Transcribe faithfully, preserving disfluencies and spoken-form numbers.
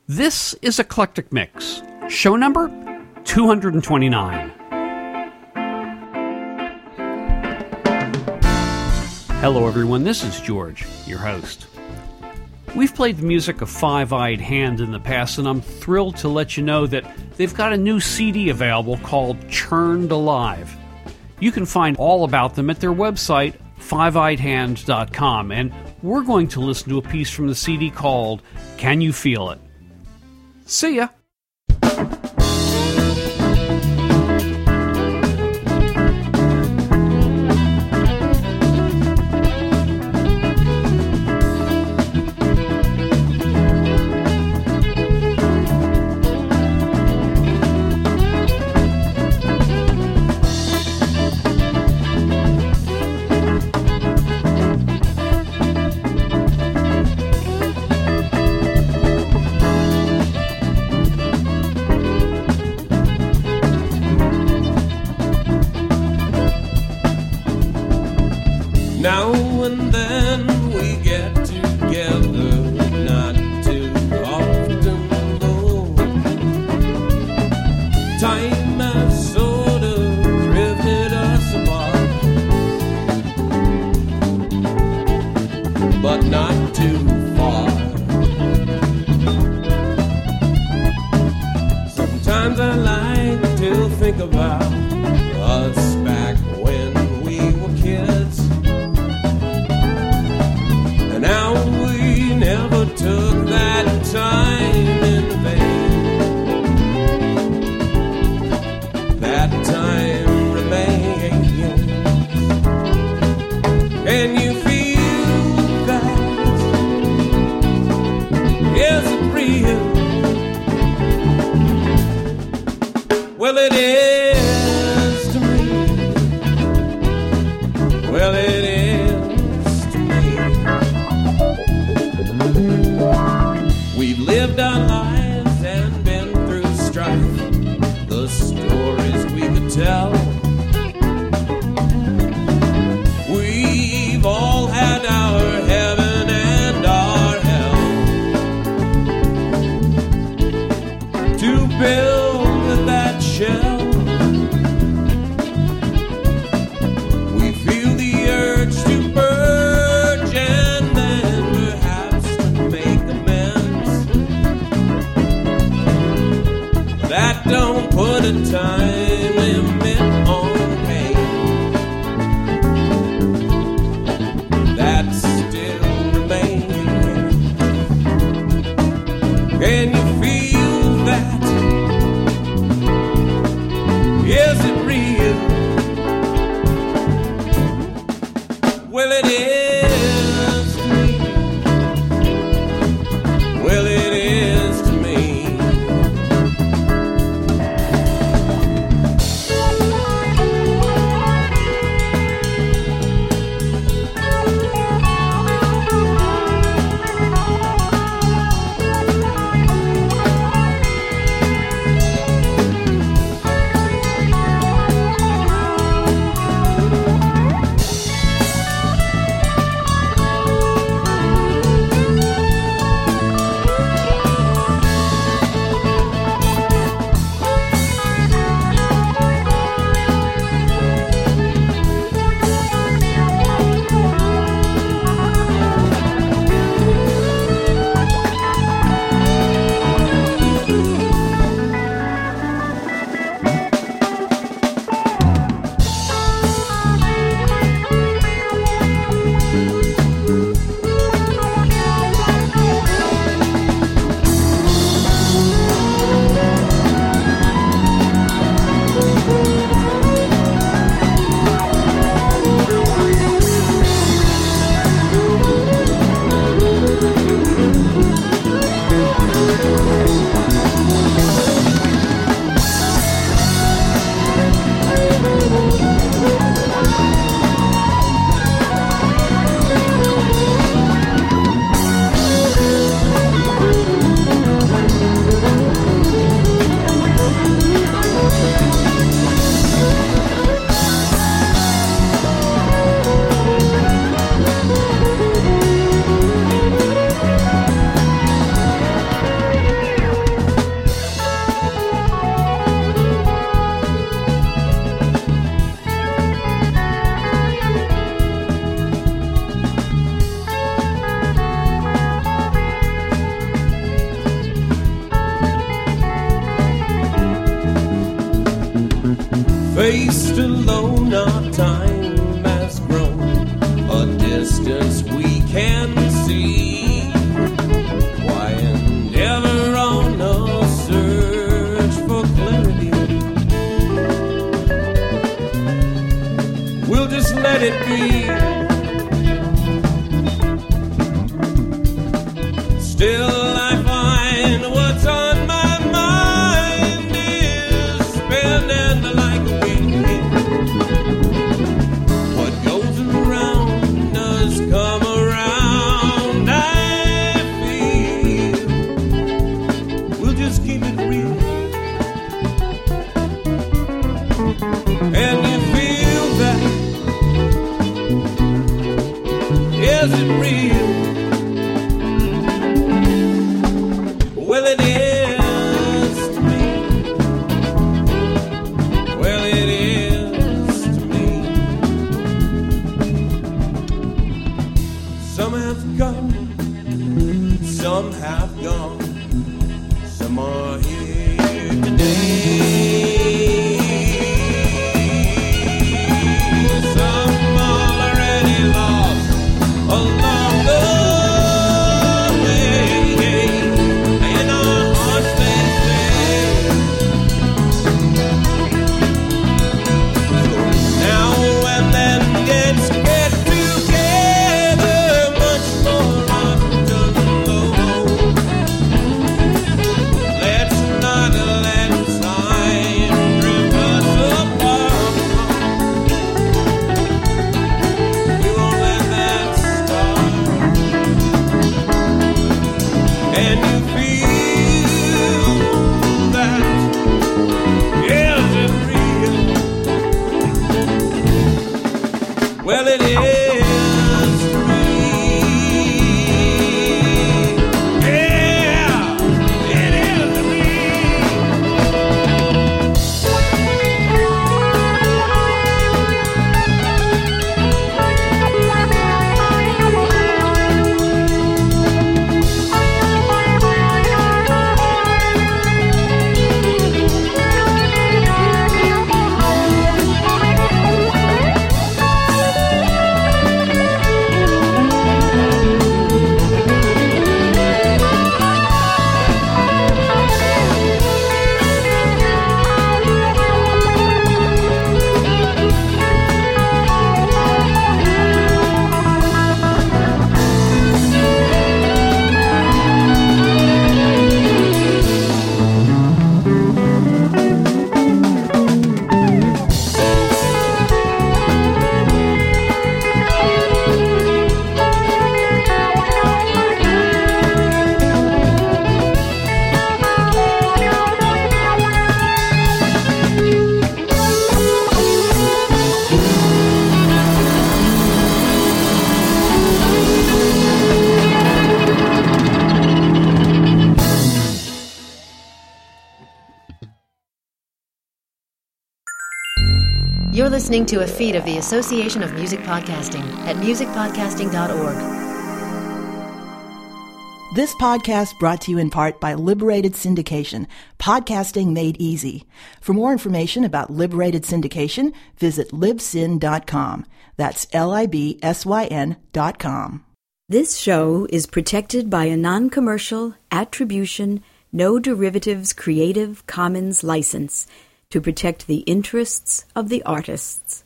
This is Eclectic Mix, show number two hundred twenty-nine. Hello everyone, this is George, your host. We've played the music of Five-Eyed Hand in the past, and I'm thrilled to let you know that they've got a new C D available called Churned Alive. You can find all about them at their website, five eyed hand dot com, and we're going to listen to a piece from the C D called Can You Feel It? See ya! Now and then we get together, not too often though. Time has sort of drifted us apart, but not too far. Sometimes I like to think about us back when we were kids. Now we never took that time in vain. That time remains. Can you feel that? Is it real? Well, it is to me. Well, it is. We've lived our lives and been through strife, the stories we could tell. We've all had our heaven and our hell to build that shell. We feel the urge to purge and then perhaps to make amends. That don't put a time limit on pain. That still remains. Can you feel that? Is it real? Well, it is to me. Well, it is to me. Faced alone, our time has grown a distance we can see. Why endeavor on a search for clarity? We'll just let it be. Still I find what's on my mind is spinning like a wing. What goes around does come around, I feel. We'll just keep it real. And you feel that? Is it real? Well, it is to me. Well, it is to me. Some have come, some have gone, some are here today. Some already lost along the way. In our hearts they stay. So now and then let's get together, much more often though. Let's not let time rip us apart. We won't let that start. And you feel that, is it real? Well, it is to me. Yeah, it is to me. You're listening to a feed of the Association of Music Podcasting at music podcasting dot org. This podcast brought to you in part by Liberated Syndication, podcasting made easy. For more information about Liberated Syndication, visit libsyn dot com. That's L I B S Y N dot com. This show is protected by a non-commercial, attribution, no derivatives Creative Commons license to protect the interests of the artists.